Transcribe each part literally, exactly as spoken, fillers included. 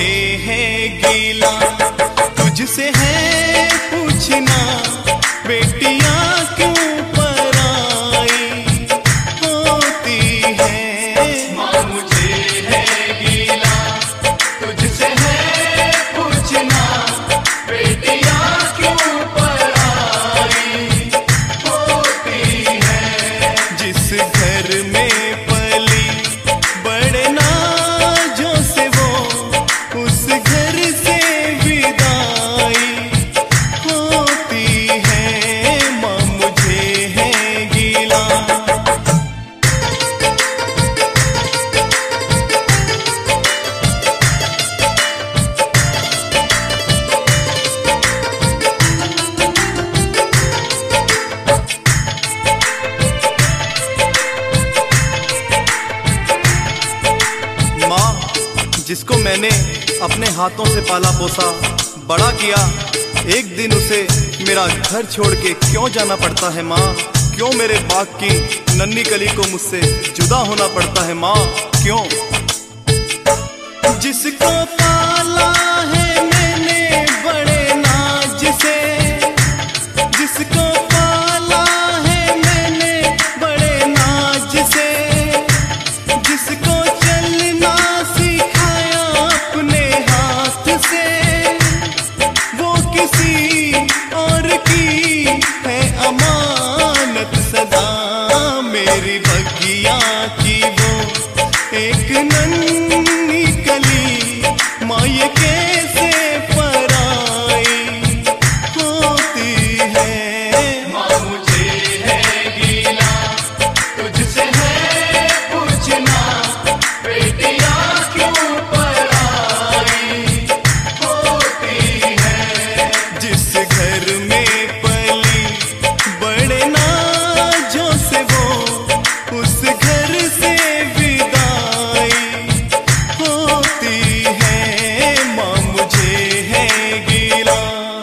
मुझे है गीला, तुझसे है पूछना बेटियां क्यों पराई होती है। माँ मुझे है गीला, तुझसे है पूछना बेटियां क्यों पराई होती है। जिस घर में पली बड़े नाजों से वो उस घर से विदाई होती है। माँ मुझे है गीला। माँ, जिसको मैंने अपने हाथों से पाला पोसा बड़ा किया, एक दिन उसे मेरा घर छोड़ के क्यों जाना पड़ता है माँ? क्यों मेरे बाग की नन्ही कली को मुझसे जुदा होना पड़ता है माँ? क्यों? जिसको पाला है मैंने बड़े नाज से, जिसको पाला है मैंने बड़े नाज से, जिसको चलना सिखाया अपने हाथ से, वो किसी और की है अमानत सदा। मेरी बगिया की वो एक नन्ही कली माँ ये कैसे पराई होती है। माँ मुझे है गीला, तुझसे है पूछना बेटियां क्यों पराई होती है। जिस घर में पली बड़े नाजों से वो उस घर से विदाई होती है। माँ मुझे है गीला।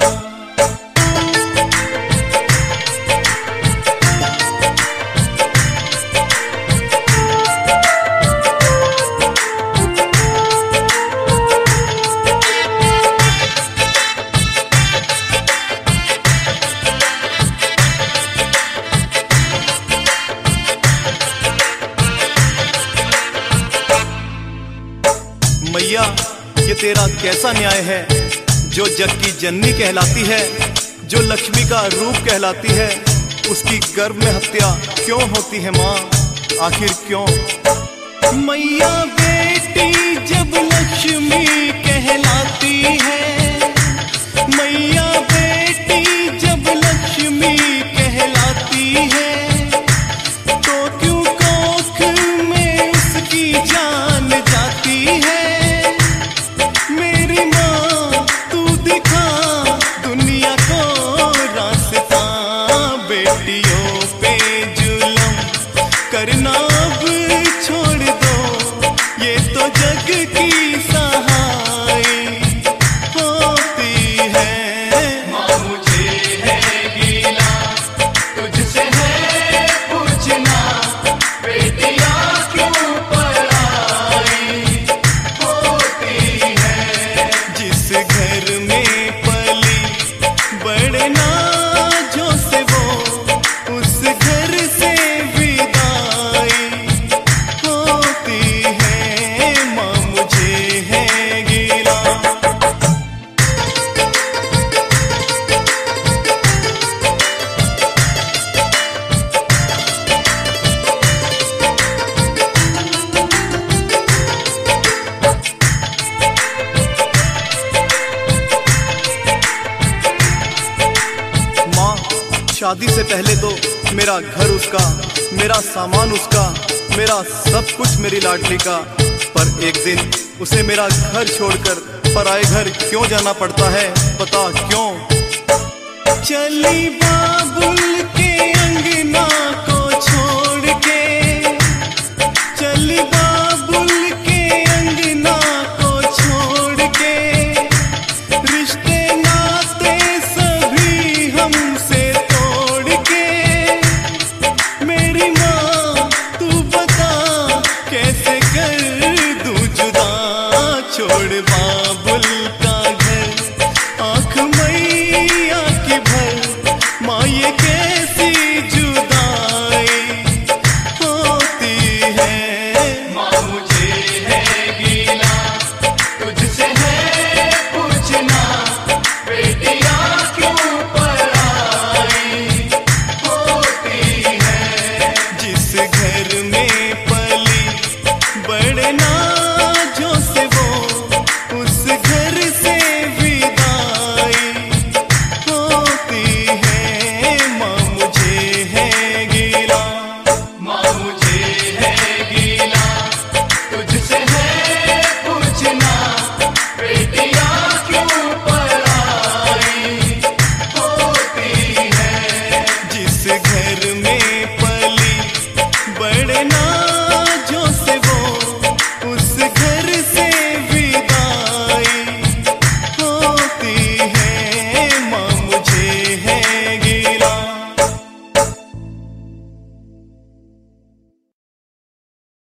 मैया, ये तेरा कैसा न्याय है? जो जग की जननी कहलाती है, जो लक्ष्मी का रूप कहलाती है, उसकी गर्भ में हत्या क्यों होती है माँ? आखिर क्यों? मैया, बेटी जब लक्ष्मी कहलाती है, मैया बेटी जब लक्ष्मी कहलाती है, तो क्यों कोख में उसकी जान जाती है? मेरी माँ तू दिखा दुनिया को रास्ता, बेटियों पे जुल्म करना अब छोड़ दो, ये तो जग की सहाय होती है। माँ मुझे है गीला, तुझसे है पूछना बेटियां क्यों पराई होती है। जिस घर में पली बड़े नाजों से वो उस घर से विदाई होती है। माँ मुझे है गीला। माँ, शादी से पहले तो मेरा घर उसका, मेरा सामान उसका, मेरा सब कुछ मेरी लाडली का, पर एक दिन उसे मेरा घर छोड़कर पराए घर क्यों जाना पड़ता है? बता क्यों? चली बाबुल